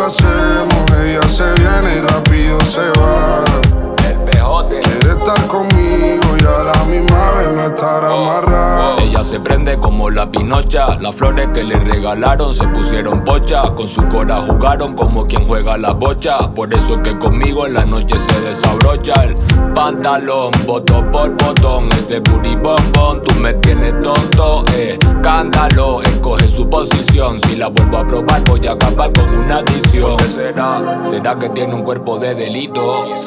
hacemos. Ella se viene y rápido se va. El pejote quiere estar conmigo y a la misma vez no estar amarrada. Ella se prende como la pinocha. Las flores que le regalaron se pusieron pocha. Con su cora jugaron como quien juega la bocha. Por eso es que conmigo en la noche se desabrocha el pantalón, botón por botón. Ese booty bombón, tú me tienes tonto, escándalo. Escoge su posición, si la vuelvo a probar voy a acabar con una adicción. ¿Por qué será? ¿Será que tiene un cuerpo de delito?